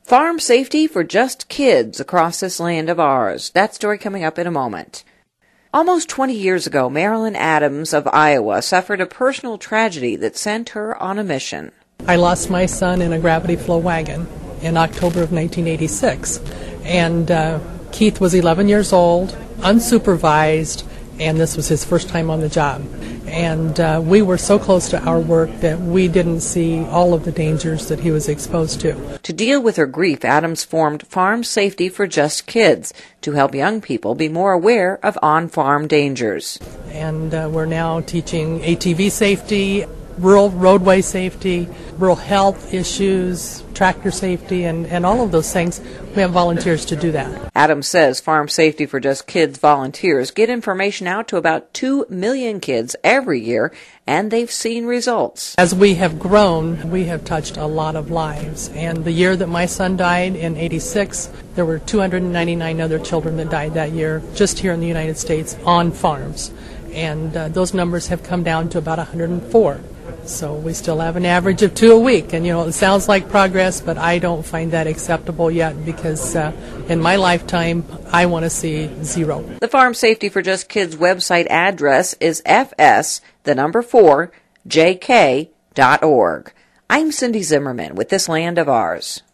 Farm safety for just kids across this land of ours. That story coming up in a moment. Almost 20 years ago, Marilyn Adams of Iowa suffered a personal tragedy that sent her on a mission. I lost my son in a gravity flow wagon in October of 1986. And Keith was 11 years old, unsupervised, and this was his first time on the job. And we were so close to our work that we didn't see all of the dangers that he was exposed to. To deal with her grief, Adams formed Farm Safety for Just Kids to help young people be more aware of on-farm dangers. And we're now teaching ATV safety, rural roadway safety, rural health issues, tractor safety, and all of those things. We have volunteers to do that. Adams says Farm Safety for Just Kids volunteers get information out to about 2 million kids every year, and they've seen results. As we have grown, we have touched a lot of lives. And the year that my son died in '86, there were 299 other children that died that year just here in the United States on farms. And those numbers have come down to about 104. So we still have an average of 2 a week. And, it sounds like progress, but I don't find that acceptable yet because in my lifetime, I want to see 0. The Farm Safety for Just Kids website address is fs4jk.org. I'm Cindy Zimmerman with This Land of Ours.